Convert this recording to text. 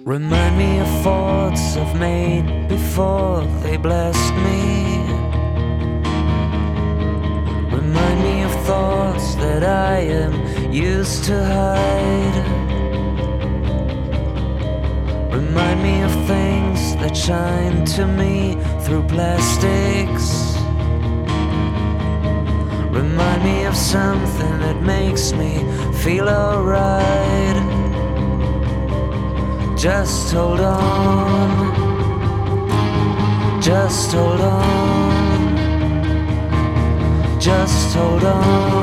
Remind me of thoughts I've made before they blessed me. Remind me of thoughts that I am used to hide. Remind me of things that shine to me through plastics. Remind me of something that makes me feel alright. Just hold on, just hold on, just hold on.